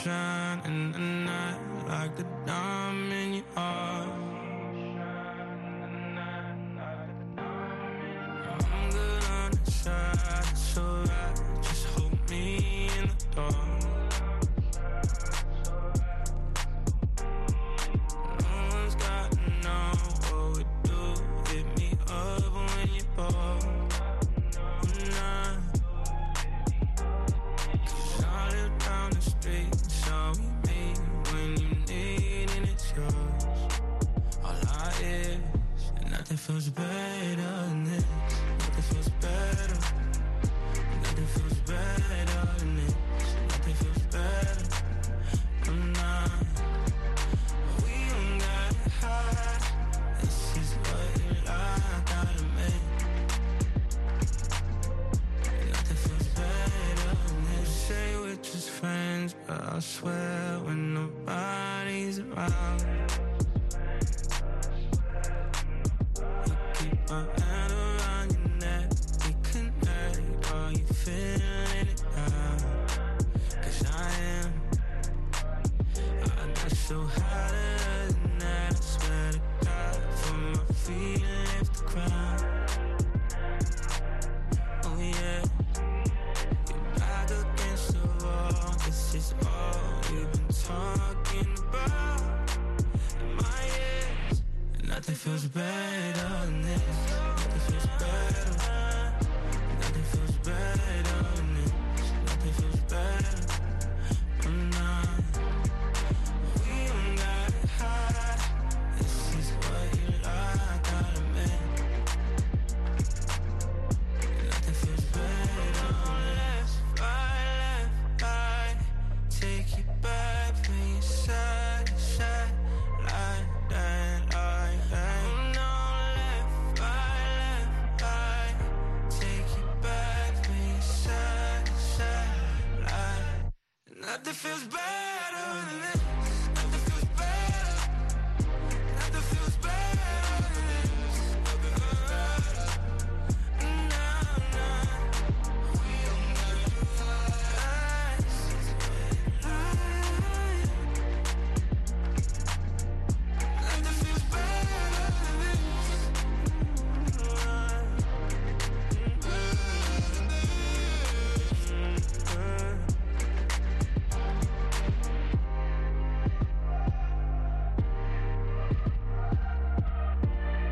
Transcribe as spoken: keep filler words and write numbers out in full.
shine in the night like a diamond in your heart. I'm good on the side, it's alright. Just hold me in the dark. No one's gotta know what we do. Hit me up when you're bored. I'm not. Cause I live down the street, so we meet when you need and it's yours. All I is, and nothing feels better than this. Nothing feels better. Nothing feels better than this. Nothing feels better. I'm not. We don't gotta hide. This is what you like, gotta make. Nothing feels better than this. Say we're just friends, but I swear when nobody's around, you keep my hand around your neck. We connect, are you feeling it now? Cause I am. I got so high than that, I swear to God, from my feet left the ground. Oh yeah, you're back against the wall. This is all we've been talking about in my ears. And nothing feels better than this. Nothing feels better. Nothing feels better than this. Nothing feels better. I'm not.